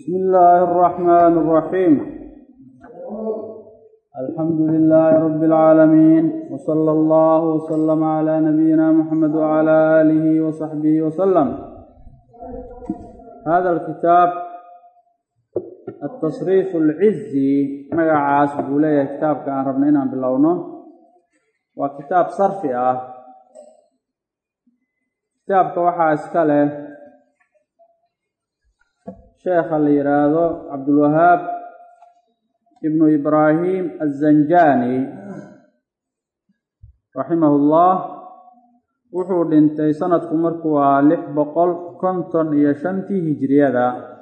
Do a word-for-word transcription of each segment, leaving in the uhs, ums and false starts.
بسم الله الرحمن الرحيم. الحمد لله رب العالمين، وصلى الله وسلم على نبينا محمد وعلى آله وصحبه وسلم. هذا الكتاب التصريف العزي مقعاس بوليه كتاب كان ربنا باللونه، وكتاب صرفي اه كتاب كوحا اسكاله شيخ الإرادة عبد الوهاب ابن إبراهيم الزنجاني رحمه الله، وحود انتي سنة كمركوا لح بقل كنتن يشنتي هجرية.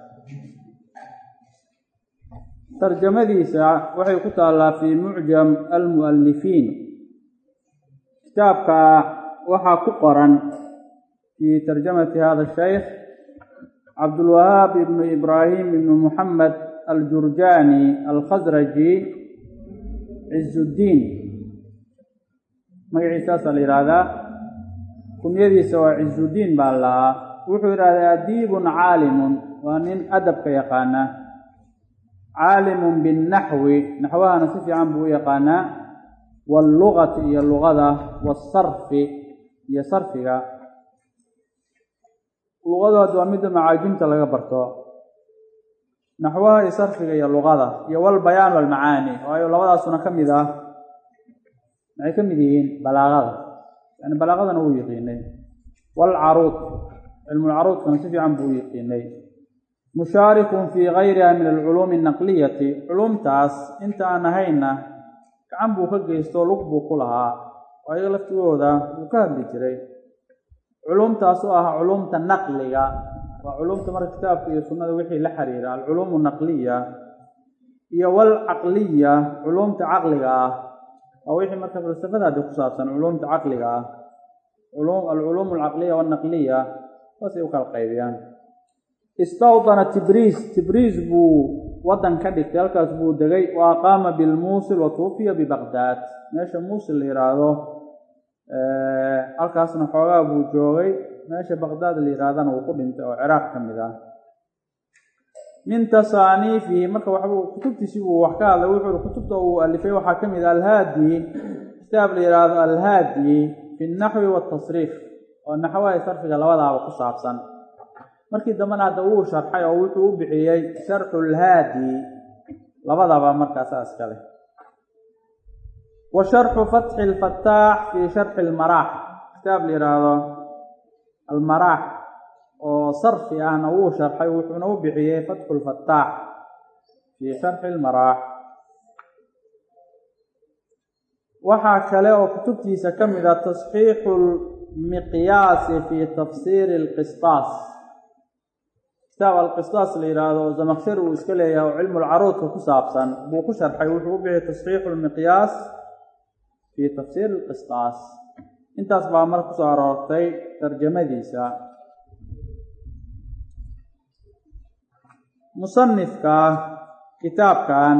ترجمة ديسا وحي كتالا في معجم المؤلفين، كتابك وحا كقرا في ترجمة هذا الشيخ عبد الوهاب بن إبراهيم بن محمد الجرجاني الخزرجي عز الدين مقعيساس الإرادة كن يدي سوى عز الدين بالله، وحو إرادة أديب عالم ومن أدب كيقانا، عالم بالنحو نحوها نصف عنه يقانا، واللغة هي اللغة، والصرف هي صرفها. luqada waa mid macaajimta laga barto, naxwaha iyo sarfiga iyo luqada iyo wal bayaan wal macaani, waayo labadaasuna ka mid ah maxay ka mid yihiin balaaqada, yani balaaqadana uu yaqiinay, wal caruud cilmu caruudkana si fiican buu yaqiinay. mushaarikun fi ghayriha min al-ulum an-naqliyati, culumtaas inta aan ahayna gacan buu ka geysto, lug buu ku lahaa, waayo laftigooda uu ka hadli jiray. علومتاas oo ah culumta naqliga, waa culumta marka kitaabka iyo sunnada wixii la xiriira, al-ulum an-naqliya iyo wal aqliya, culumta aqliga ah oo wixii marka falsafada ku saabsan culumta aqliga ah. ulum al-ulum al-aqliya wan naqliya wasay u kala qaybiyaan. istawdana tibriz tibriz buu wadan ka dhigtay, halkaas buu degay, wa aqama bil Musil wa tufiya bi Baghdad, meesha Musil yiraahdo ee halkaasna xoogaa buu joogay, meesha Baghdad la yiraahdana uu ku dhintay oo Ciraaq kamid ah. min tasaanifi marka waxa uu kutubtiisi uu wax ka hadlay, wuxuu kutubta uu alifay waxa kamid ah al-Hadi, kitaab la yiraahdo al-Hadi fi an-nahwi wa at-tasrif, oo naxwaha sarfiga labadaaba ku saabsan. markii dambana hada uu sharxay oo wuxuu u bixiyay sharxul Hadi, labadaaba markaas askale. وشرح فتح الفتاح في شرح المراح، كتاب ليراده المراح وصرف أنا هو شرحه وحنو بحيه فتح الفتاح في شرح المراح. وحكى له كتبتي سكمل تصحيح المقياس في تفسير القسطاس، كتاب القسطاس ليراده زمخشري وإسكاليه وعلم العروض كسابسا بوكو شرحه وحنو بحيه تصحيح المقياس في تفسير القسطاس. انت اصبح مركز عرارتي ترجمة ديسا. مصنف کا كتاب كان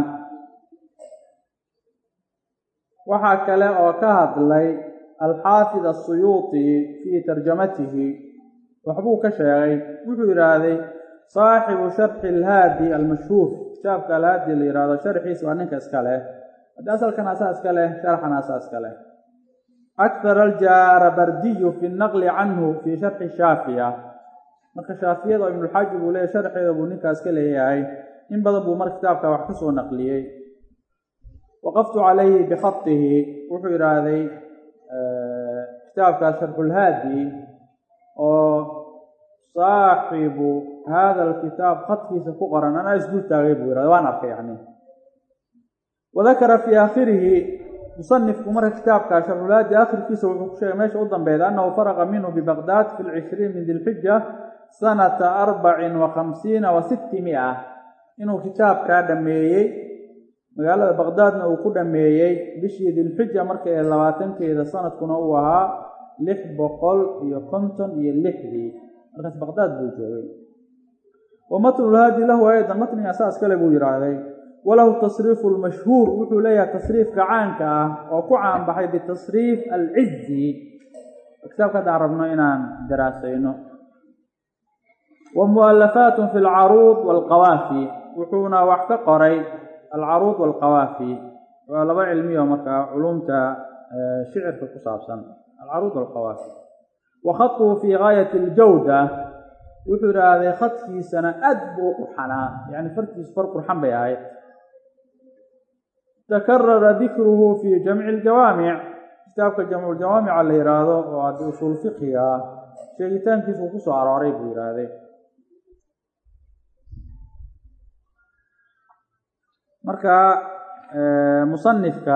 وحكى له وكهد لي الحافظ السيوطي في ترجمته، وحبوك شيئي وحير هذه صاحب شرح الهادي المشهور، كتاب كالهادي اللي يراد شرحي سوانك اسكاله، أصل كان أساس كله، شرحنا أساس كله. أكثر الجاربردي في النقل عنه في شرح الشافية، مرك الشافية ابن الحاجب ولا شرح أبو نكاس كله هاي، إن بدأ مرك كتابك وحكسه نقليه. وقفت عليه بخطه وحير هذه كتابك شرح الهادي، وصاحب هذا الكتاب خطه سفقرا أنا أسجل تغيب وأنا يعني. وذكر في آخره مصنف عمر كتاب كاشف الولاد آخر كيس وحكشة ماشي أيضا بيد أنه فرغ منه ببغداد في العشرين من ذي الحجة سنة أربع وخمسين وستمائة، إنه كتاب كادميي مقالة بغداد نوكو دميي بشي ذي الحجة مركة اللواتن كإذا سنة كنوها لح بقل يقنطن يلحذي مركة بغداد بوجوه. ومثل هذه له أيضا مثل أساس كلبو يرى وله تصريف المشهور، وحو ليه تصريف كعانك وكعان بحي بالتصريف العزي، كتاب كده عرفنا إنان دراسينه. ومؤلفات في العروض والقوافي وحونا وحك قري العروض والقوافي ولبا علمية مركا علومتا شعر في القصابسا العروض والقوافي وخطه في غاية الجودة وحر هذا خط في سنة أدبو قرحنا يعني فرق فرق قرحان بيهاي تكرر ذكره في جمع الجوامع كتابك جمع الجوامع على إرادة وعد أصول فقهية شيئتان كيف قصوا عراري بإرادة مركا مصنفك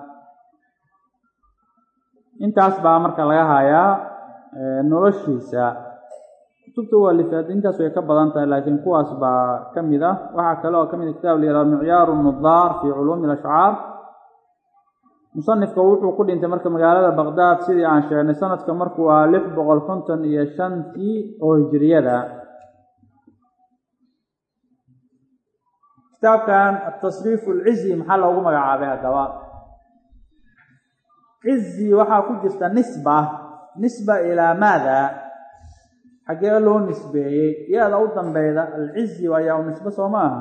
انت أصبع مركا لغاية نرشيسا كتبت واللفات انت سوى كبضانتا لكن كو أصبع كمدة وحكا له كمدة كتاب لإرادة معيار النظار في علوم الأشعار مصنف كوحو قل انت مركا مقالة بغداد سيدي عن شعر سنة كمركوا لحب غالكونتن يشانتي أو هجرية كتاب كان التصريف العزي محل أقوم مقعابها دواء عزي وحا كجست نسبة نسبة إلى ماذا حقيقة له نسبة يا لأوضا بيضا العزي وياه نسبة سماها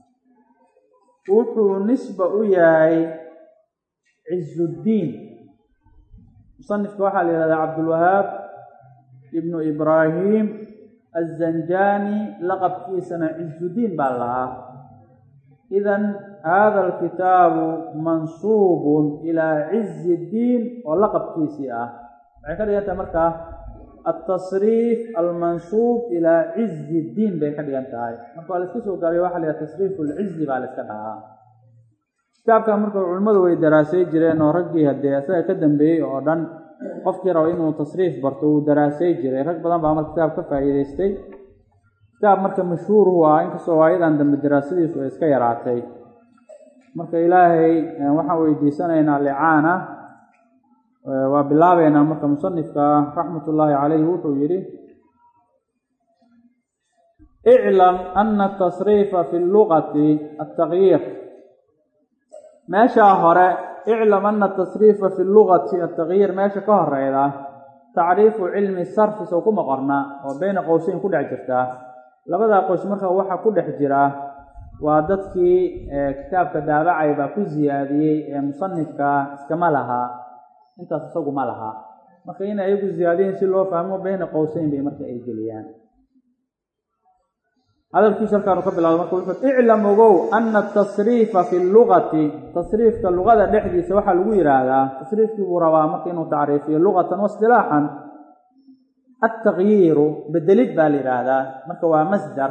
وحو نسبة وياي عز الدين مصنف كوحة لهذا عبد الوهاب ابن إبراهيم الزنجاني لقب في سنة عز الدين بالله إذن هذا الكتاب منصوب إلى عز الدين ولقب في سيئة عكذا يتمركة التصريف المنصوب إلى عز الدين بيكذا ينتهي نقول الكسو قال واحد التصريف العز بالسكنها كتابka marka culimadu way daraasay jireen oo raggii hadee asaga ka dambeeyay oo dhan qofkii rabo inuu tasriif barto uu daraasay jiray rag badan baa marka kitaab ka faa'iideystay kitaab marka mashhuur waa in kasoo waayadan dambe daraasadiisu ay iska yaraatay marka ilaahay waxaan weydiisanaynaa licaana waa bilaabeynaa marka musannifka raxmatullaahi calayhi wuxuu yidhi اعلم أن التصريف في اللغة التغيير ماشا هره اعلم أن التصريف في اللغة التغيير ماشا كهر إذا تعريف علم الصرف سوق مقرنا وبين قوسين كل عجرته لبدا قوس مرخا وحا كل حجرة وعددك كتاب كدابع يبقى كل زيادة مصنفك استمالها انت تسوق مالها مخينا يقول زيادين سلوه فهموا بين قوسين بمركا إيجليان هذا الكيس كان قبل المقول اعلم وجو أن التصريف في اللغة تصريف كاللغة الحديث سواء الوير هذا تصريف كبروا مكين تعريفي لغة واصطلاحا التغيير بالدليل بالي هذا مركوا مصدر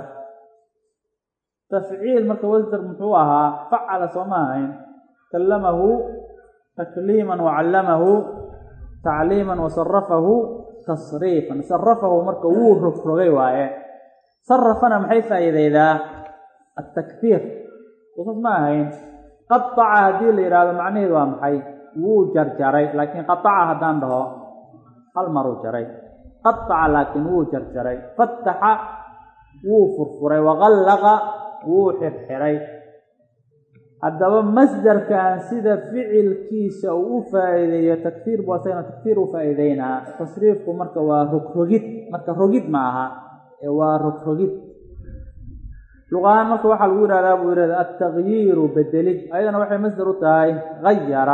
تفعيل مركوا مصدر محوها فعل سماعين كلمه تكليما وعلمه تعليما وصرفه تصريفا صرفه مركوا رفرغي وايه صرفنا محي فائدة التكثير وصف ما هين قطع هذه الإرادة معنى ومحي وجرجري لكن قطع هدان به هل مرو جري قطع لكن وجرجري فتح وفرفري وغلق وحرحري الدوام مصدر كان سيدا فعل كيس وفائدة تكثير بوسينا تكثير وفائدين تصريف مركة ورقرقيت مركة رقيت معها ورقرقيت لغان مركه waxa lagu yiraahdaa buu yiraahdaa at-taghyir badalid ayadana waxay masdar u tahay ghayyara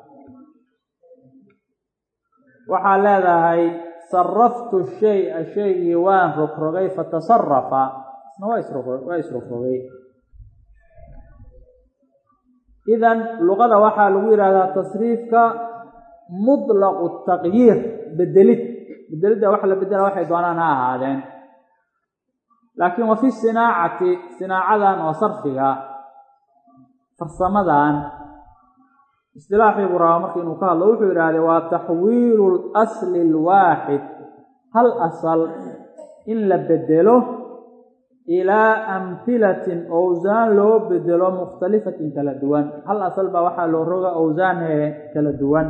waxa leedahay sarraftu shay shay waan raqraqay fatasarrafa isna waa israqraqay idan luqada waxa lagu yiraahdaa tasriifka mutlaq at-taghyir badalid badalida waxa la bedela waxay doonaan ha ahaadeen لكن وفي الصناعة صناعة وصرفها فرسمدان اصطلاح برامج إنه قال له هذا وتحويل الأصل الواحد هل أصل إن لبدله إلى أمثلة أوزان لو بدله مختلفة كالدوان هل أصل بوحى له رغى أوزان كالدوان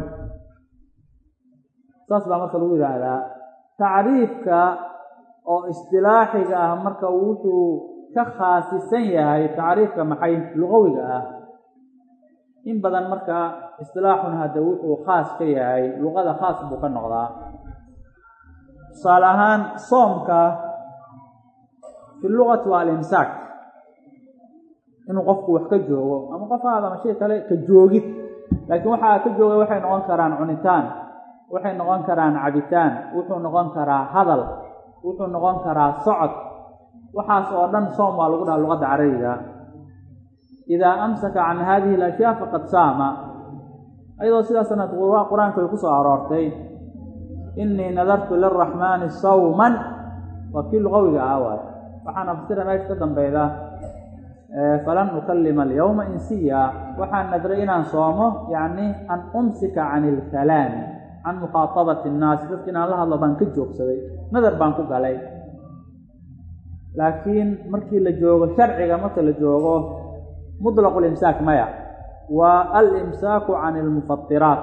تصبح مثل هذا تعريفك oo istilaaxiga ah marka wuxuu ka khaasisan yahay taariifka maxay luqawiga ah in badan marka istilaaxun hada wuxuu khaas ka yahay luqada khaas buu ka noqdaa salahan soomka fi luqati waa alimsaak, inuu qofku wax ka joogo ama qof aad ama shay kale ka joogid, laakiin waxaa ka jooga waxay noqon karaan cunitaan, waxay noqon karaan cabitaan, wuxuu noqon karaa hadal, wuxuu noqon karaa socod, waxaas oo dhan soom waa lagu dhaha luqadda carabiga. idaa amsaka can hadihi alashyaa faqad saama, ayadoo sidaasna qur-aanka way ku soo aroortay innii nadartu liraxmaani sawman, waa kii luqawiga ah waay. waxaana fasira meesha ka dambeyda falan ukallima alyawma insiya, waxaan nadray inaan soomo yacni an umsika can ilkalaami can mukhaatabati innaas, dadka inaan la hadlo baan ka joogsaday, nadar baan ku galay. laakiin markii la joogo sharciga, marka la joogo mutlaqu limsaak maya, waa alimsaaku can ilmufatiraat.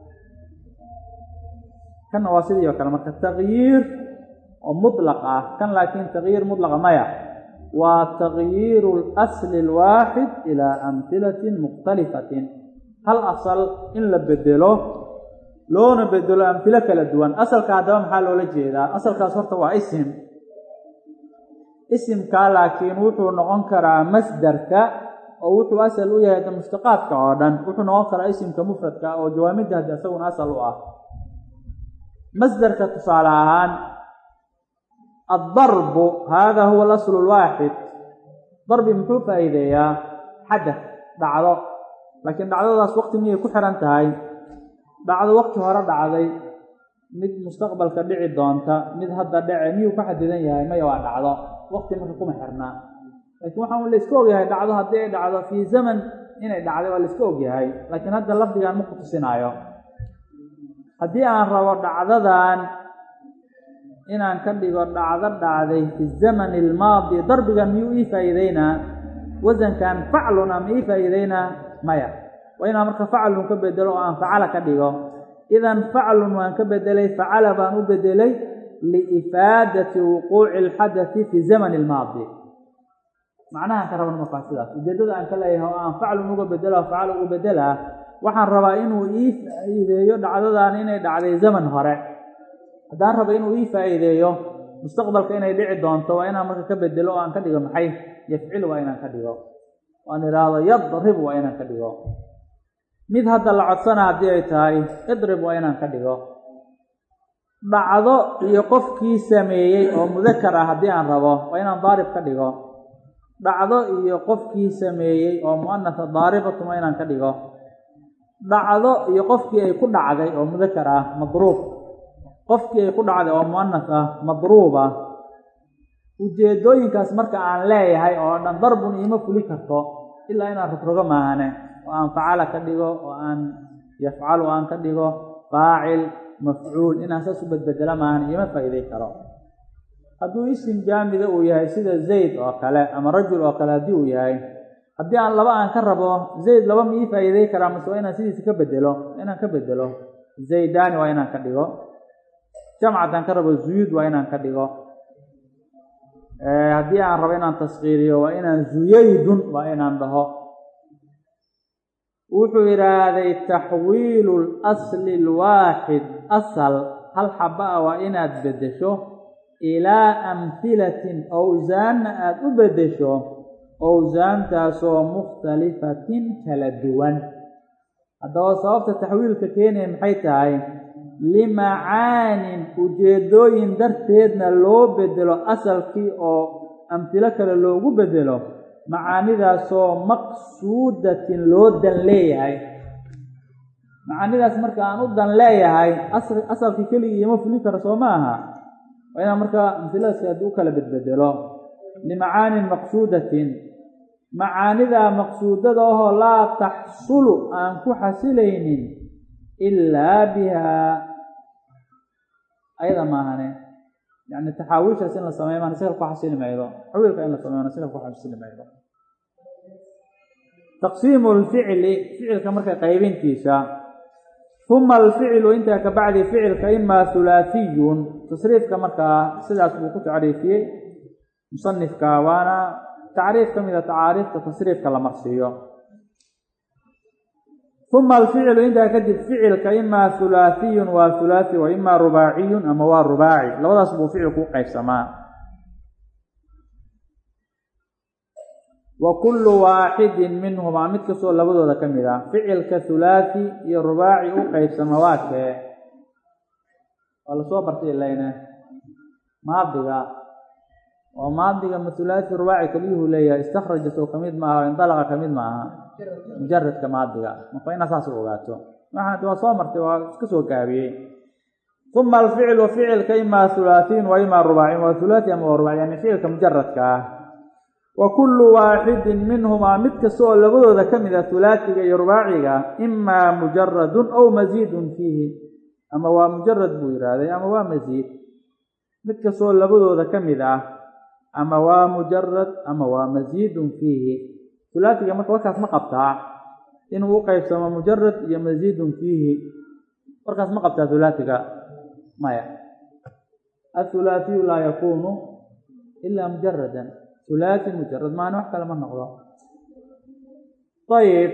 kanna waa sidii oo kale marka taqyiir oo mutlaq ah, kan laakiin taqyiir mutlaqa maya, waa taqyiiru اlasli اlwaaxid ilaa amhilatin mukhtalifatin, hal asal in la bedelo loona bedelo amhilo kala duwan. asalka haddaba maxaa loola jeedaa? asalkaas horta waa isim, isimkaa laakiin wuxuu noqon karaa masdarka oo wuxuu asal u yahay mushtaqaadka oo dhan, wuxuu noqon karaa isimka mufradka oo jawaamidda haddi isaguna asal u ah. masdarka tusaale ahaan addarbu hada huwa alaslu lwaaxid, darbi muxuu faa'iideeyaa? xadath, dhacdo. laakiin dhacdadaas waqti miyay ku xihan tahay? dhacdo waqti hore dhacday, mid mustaqbalka dhici doonta, mid hadda dhece, miyuu ka xadidan yahay? maya, waa dhacdo, waqti marka kuma xirnaa. laakiin waxaan la iska ogyahay dhacdo haddii ay dhacdo fii zaman inay dhacday waa la iska ogyahay, laakiin hadda lafdigan ma ku tusinaayo. haddii aan rabo dhacdadan inaan ka dhigo dhacdo dhacday fi zamani almaadi, darbigan miyuu ii faa'iideynaa? wasankan facluna ma ii faa'iideynaa? maya, waa inaan marka faclun ka bedelo oo aan facala ka dhigo. idan faclun waan ka bedelay, facala baan u bedelay liifaadati wuquuci alxadati fi zamani almaadi. macnahaan ka rabana markaa sidaas, ujeedada aan ka leeyahay oo aan faclun uga bedelo facal uga bedelaa, waxaan rabaa inuu ii faa'iideeyo dhacdadan inay dhacday zaman hore. haddaan rabo inuu ii faa'iideeyo mustaqbalka inay dhici doonto, waa inaan marka ka bedelo oo aan ka dhigo maxay? yafcil waa inaan ka dhigo, waan idhaahdo yadrib waa inaan ka dhigo. mid hadda la codsana haddii ay tahay idrib waa inaan ka dhigo. dhacdo iyo qofkii sameeyey oo mudakar ah haddii aan rabo waa inaan daarib ka dhigo. dhacdo iyo qofkii sameeyey oo mu'anasa daaribatun waa inaan ka dhigo. dhacdo iyo qofkii ay ku dhacday oo mudakar ah madruub, qofkii ay ku dhacday oo mu'anas ah madruuba. ujeedooyinkaas marka aan leeyahay oo dhan darbun iima fuli karto ilaa inaan rogrogo maahane, oo aan facala ka dhigo, oo aan yafcalu aan ka dhigo, faacil, mafcuul, inaan saas u bedbedela maahane iima faa'iiday karo. hadduu isim jaamida uu yahay sida zayd oo kale ama rajul oo kale haddii uu yahay, haddii aan laba aan ka rabo, zayd laba ma ii faa'iiday karaa? mase waa inaan sidiisa ka bedelo? inaan ka bedelo. zaydaani waa inaan ka dhigo. jamc haddaan ka rabo zuyuud waa inaan ka dhigo. haddii aan rabo inaan taskiiriyo waa inaan zuyaydun waa inaan dhaho. wuxuu yidhaahday taxwiilu lasli alwaaxid, asal hal xaba ah waa inaad bedesho ilaa amhilatin, owsaanna aada u bedesho, owsaantaasoo mukhtalifatin kala duwan. haddaba sababta taxwiilka keenaya maxay tahay? limacaanin, ujeedooyin darteedna loo bedelo asalkii oo amhilo kale loogu bedelo, macaanidaasoo maqsuudatin loo dan leeyahay. macaanidaas marka aan u dan leeyahay, asalkii keligii ima fuli karo soo ma aha, waa inaan markaa amhiladaas haddii u kala bedbedelo. limacaanin maqsuudatin, macaanidaa maqsuudada ahoo laa taxsulu aan ku xasilaynin ilaa bihaa, ayada maahane. yani taxaawiishaas in la sameeyo maan sikal ku xasili maydo, taxwiilka in la sameeyo maan sikal ku xasili maydo. taqsiimu lficli, ficilka marka qaybintiisa. uma alficlu, intaa ka bacdi ficilka imaa hulaasiyun, tasriifka markaa sidaas buu ku tacriifiyey musanifka, waana tacriif ka mida tacaariifta tasriifka la marsiiyo. uma alficlu, intaa kadib ficilka imaa hulaasiyun waa hulaasi, wa imaa rubaaciyun ama waa rubaaci, labadaas buu ficilku u qaybsamaa. وكل واحد منهما مid kasoo labadooda kamida ficilka thulathi iyo rubaaci u qayb samawaadka wala soo bartay ilayna maadiga oo maadiga thulathi rubaaci kaliyuu leeyahay istakhraja soo kamid ma indalaqa kamid ma mujarrad ka maadiga marka ina saas u ogaato waxa waa soo martay waa iska soo gaabiyay ثم الفعل وفعل كما ثلاثي وإما رباعي وثلاثي أما رباعي يعني فعل كمجرد كاه وكل واحد منهما متكسو لبدو ذا كمذا ثلاثي رباعي إما مجرد أو مزيد فيه أما هو مجرد بويرادي أما هو مزيد متكسو لبدو ذا كمذا أما هو مجرد أما هو مزيد فيه ثلاثي كما توقف مقبطع إنه وقف سما مجرد يا مزيد فيه وركز مقبطع ثلاثي مايا الثلاثي لا يكون إلا مجردا ثلاثي مجرد ما نوح كلمة نقضى طيب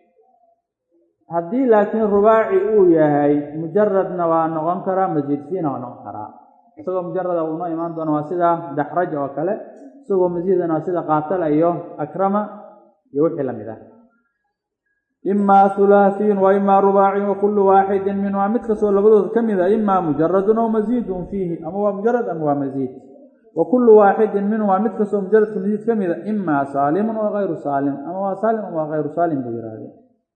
هدي لكن رباعي أويا هاي مجرد نوى نغنكرا مزيد فينا ونغنكرا سوى مجرد أو إيمان دون واسدة دحرج وكلا سوى مزيد واسدة قاتل أيوه أكرم يوحي لمذا إما ثلاثي وإما رباعي وكل واحد منها متكسو لبدو كمذا إما مجرد أو مزيد فيه أما هو مجرد أما هو مزيد وكل واحد منها متكسو مجرد مزيد كمذا إما سالم أو غير سالم أما هو سالم أو غير سالم بغيره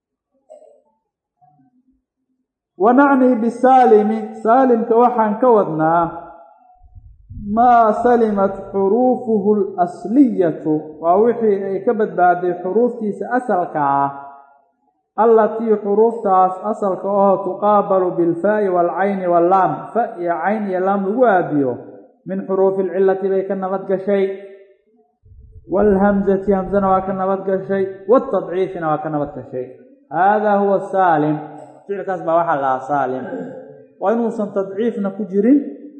ونعني بالسالم سالم كوحا كودنا ما سلمت حروفه الأصلية ووحي كبد بعد حروفتي سأسلك التي حروفتها أصلك تقابل بالفاء والعين واللام فاء عين لام وابيو من حروف العلة بيكن نبتك شيء والهمزة همزة وكن نبتك شيء والتضعيف وكن نبتك شيء هذا هو السالم فعل كسب واحد لا سالم وإنه سن تضعيف نكجرين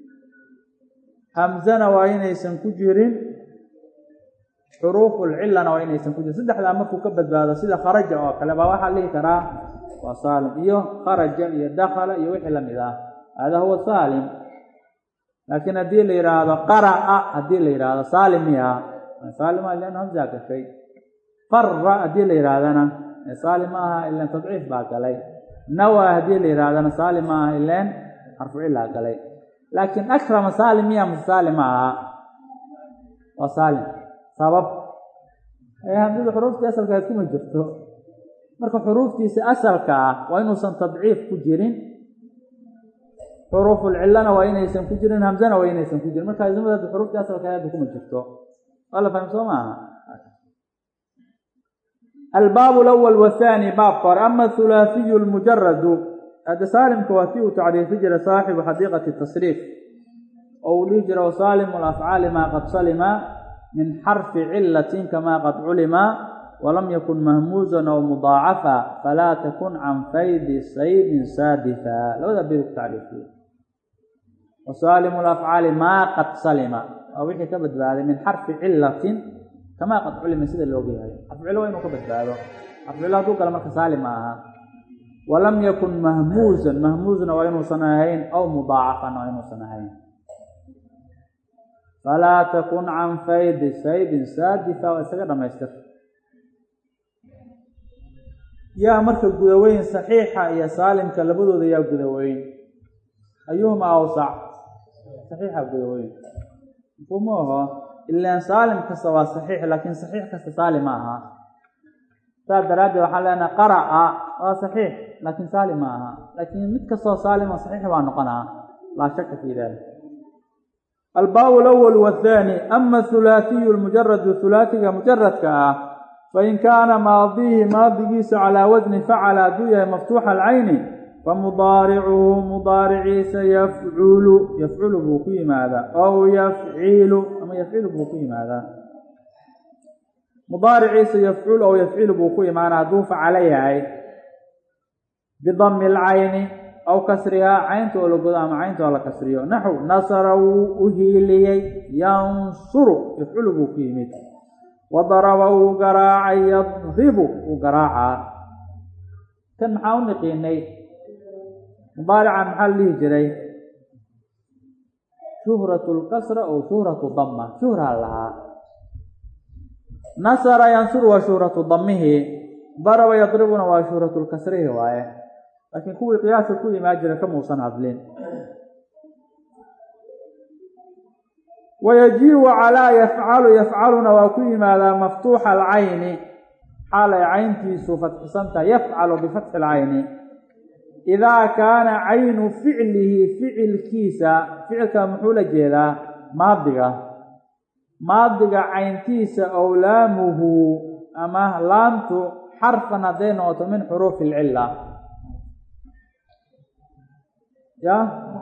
همزة وإن يسن كجرين حروف العلة وإن يسن كجرين سدح لما كبد هذا سيدا خرج أو كلبا واحد ليه ترى وسالم إيه خرج إيه دخل إيه وحلا مذا هذا هو سالم لكن هذه اللي يراد قرأ هذه اللي يراد سالم يا سالم لأنه همزة كشيء قرأ هذه اللي يرادنا سالمها إلا تضعيف باك عليه نوى هذه اللي يرادنا سالمها إلا حرف علة عليه لكن أكرم سالم يا مسالمها وسالم سبب أي همزة حروف تأصل كذا كم جرته مركب حروف تيس أصل كا وإنه سن تضعيف كجرين حروف العلة وإن يسم كجرين همزة وإن يسم كجرين مركب زمرة حروف تأصل كذا كم جرته ولا فهم سوما الباب الأول والثاني باب قر أما الثلاثي المجرد هذا سالم كواتيه تعريف جرى صاحب حديقة التصريف أو لجرى وسالم الأفعال ما قد سلم من حرف علة كما قد علم ولم يكن مهموزا أو مضاعفا فلا تكن عن فيد صيد سادفا لو ذا بيرك تعريفه وسالم الأفعال ما قد سلم أو وحي كبد هذا من حرف علة كما قد علم سيد اللوغي هذا حرف علة وينه كبد هذا حرف علة دوك لما كسالمها ولم يكن مهموزا مهموزا وينه صناهين أو مضاعفا وينه صناهين فلا تكن عن فيد صيد سادفا وسجد ما يستر يا مركب جدوين صحيحة يا سالم كلبدو ذي جدوين أيهما أوسع صحيحة جدوين فموها إلا سالم كسوا صحيح لكن صحيح كسالم معها فدرجة وحلنا قرأ صحيح لكن سالم معها لكن متكسوا سالم صحيح وعنقنا لا شك في ذلك الباب الأول والثاني أما الثلاثي المجرد الثلاثي مجرد كأه فإن كان ماضيه ماضي على وزن فعل دوية مفتوح العين فمضارعه مضارعي سيفعل يفعل بوقي ماذا أو يفعل أما يفعل بوقي ماذا مضارعي سيفعل أو يفعل بوقي معنى دوف عليها بضم العين أو كسرها عين تولو قدام عين تولو كسرها نحو نصر أهيلي ينصر يفعل بوقي ماذا وضربه قراعا يضرب قراعا كان محاول نقيني مضارعا محله جري شهرة الكسرة أو شهرة الضمة شهرة لها nasara yansuru waa shuhratu damihi, daraba yadribuna waa shuhratu lkasrihi waaye, laakiin kuwii qiyaasa ku imaa jira kamuusan hadlin. wayajiiu calaa yafcalu, yafcaluna waa ku yimaadaa maftuuxa alcayni xaalay cayntiisu fatxisantaha, yafcalu bifatxi alcayni idaa kaana caynu ficlihi, ficilkiisa, ficilka muxuu la jeedaa maadiga, maadiga cayntiisa ow laamuhu ama laamtu xarfan hadday noqoto min xuruufi alcilla, ya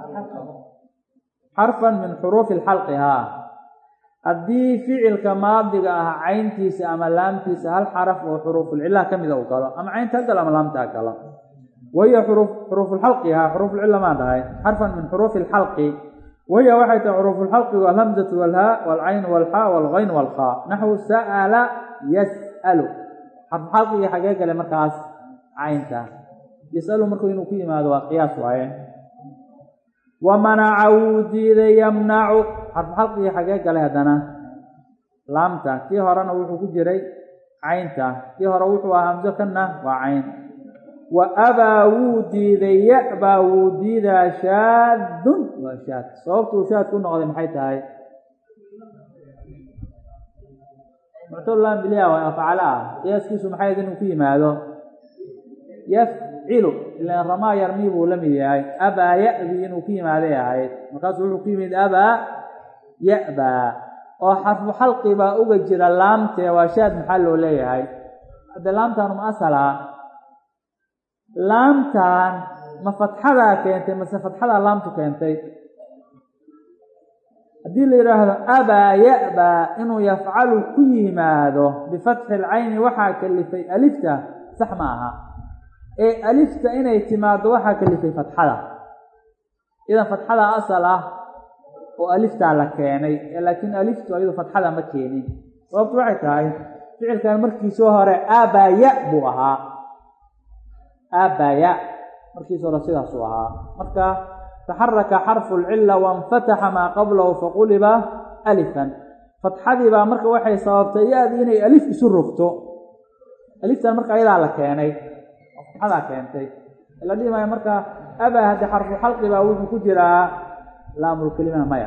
xarfan min xuruufi lxalqi, haa haddii ficilka maadiga ah cayntiisa ama laamtiisa hal xaraf oo xuruufulcilla ka mida u galo, ama caynta ha galo ama laamta ha galo, wahiya xuruufulxalqi, haa xuruufulcilla maan dhahay, xarfan min xuruufi lxalqi, wahiya waxay tahay xuruufulxalqigu alhamzatu walhaa walcayn walxaa walgayn walkhaa, naxwu sa'ala yas'alu, xarfuxalqigii xagee gale markaas caynta, yas'alu markuu inuu ku yimaado waa qiyaas waaye. wamanaca wuu diiday yamnacu, xarfu xalqigii xagee galay haddana laamta, kii horena wuxuu ku jiray caynta, kii hore wuxuu ahaa hamso, kanna waa cayn. wa abaa wuu diiday, ya'baa wuu diidaa, shaadun waa shaad, sababtuu shaad ku noqday maxay tahay? muctalaam bilyaa waa afcala ah, qiyaaskiisu maxay ahayd inuu ku yimaado yafcilu, ilaan ramaa yarmii buu la mid yahay, abaa ya'bi inuu ku yimaaday ahayd, markaasuu wuxuu ku yimid abaa ya'baa, oo xarfu xalqi baa uga jira laamtee, waa shaad maxaa loo leeyahay? haddee laamtaan ma asalaa, laamtaan ma fatxadaa keentay mase fatxadaa laamtu keentay? haddii la yidhaahdo abaa ya'baa inuu yafcalu ku yimaado bifatxi alcayni waxaa kalifay alifta, sax ma aha, ee alifta inay timaado waxaa kalifay fatxada, idan fatxada asal ah oo aliftaa la keenay, laakiin aliftu ayadu fatxada ma keenin. sababtu waxay tahay ficilkan markiisoo hore abaya buu ahaa, abaya markiisoo hore sidaasuu ahaa, marka taxaraka xarfu lcilla wainfataxa maa qablahu faquliba alifan, fatxadii baa marka waxay sababtay ya-dii inay alif isu rogto, aliftan marka ayadaa la keenay, fatxadaa keentay, la dhihi maayo marka abaa haddi xarfu xalqi baa wuxuu ku jiraa laamulkelima, maya.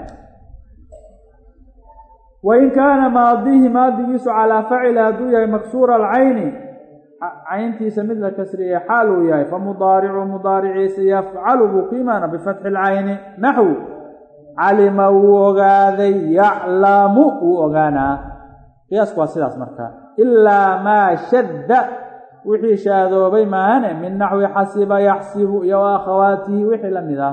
wain kaana maadihi maadigiisu calaa facila hadduu yahay maksuura alcayni, cayntiisa mid la kasriye xaal uu yahay, famudaaricu mudaariciisa yafcalu buu ku imaana bifatxi lcayni, naxwu calima wuu ogaaday, yaclamu wuu ogaanaa, qiyaasku waa sidaas marka. ilaa maa shadda wixii shaadoobay maahane, min naxwi xasiba yaxsibu iyo akhawaatihi wixii la mid ah.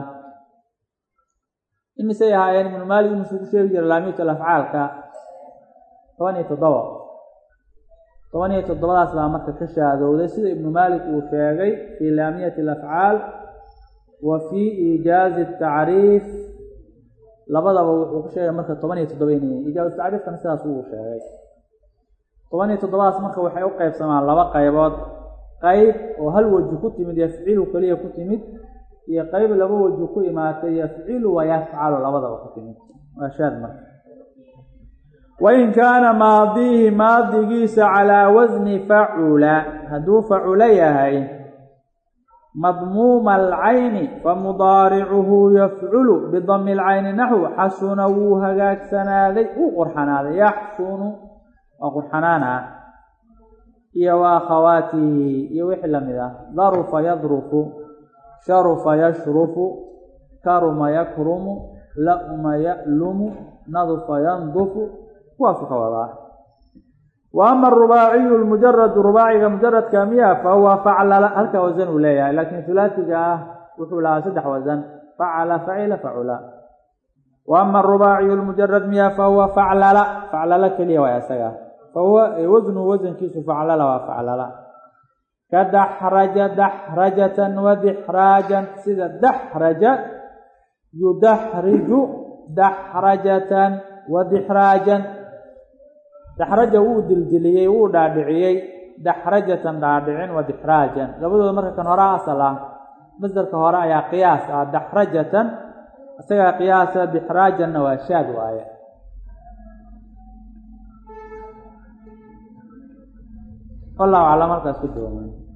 imisay ahaayeen ibnu maalik imisuu ku sheegi jira laamiyatu afcaalka? toban iyo toddoba, toban iyo toddobadaas baa marka ka shaadowday sida ibnu maalik uu sheegay fii laamiyati alafcaal wa fii iijaazi tacriif, labadaba wuxuu ku sheegay marka toban iyo toddoba inay iijaazu tacriifkana sidaas uu sheegay. toban iyo toddobadaas marka waxay u qaybsamaan laba qaybood, qayb oo hal weji ku timid yafcilu keliya ku timid, iyo qayb laba weji ku imaatay yafcilu wa yafcalu labadaba ku timid, waa shaad marka. wain kaana maadiihi maadigiisa calaa wasni facula, hadduu facula yahay madmuuma alcayni famudaaricuhu yafculu bidami alcayni, naxwu xasuna wuu hagaagsanaaday, wuu qurxanaaday, yaxsunu waa qurxanaana, iyo wa akhawaatihi iyo wixii lamid ah, darufa yadrufu, sharufa yashrufu, karuma yakrumu, la'uma ya'lumu, nadufa yandufu, kuwaasu ka wadaa. wa ama arubaaciyu lmujaradu, rubaaciga mujaradka miya fahuwa faclala, halka wasan uu leeyahay, laakiin hulaasiga ah wuxuu lahaa saddex wasan, facala, facila, facula. wa ama arubaaciyu lmujarad miya fahuwa faclala, faclala keliya waa isaga, fahuwa wasnu wasankiisu faclala waa faclala. ka daxraja daxrajatan wa dixraajan, sida daxraja yudaxriju daxrajatan wa dixraajan, daxraja wuu dildiliyey wuu dhaadhiciyey, daxrajatan dhaadhicin wa dixraajan, labadooda marka kan hore asal ah, masdarka hore ayaa qiyaas ah, daxrajatan isagaa qiyaasa, dixraajanna waa shaad waaye. wallahu aclam halkaas ku joogaan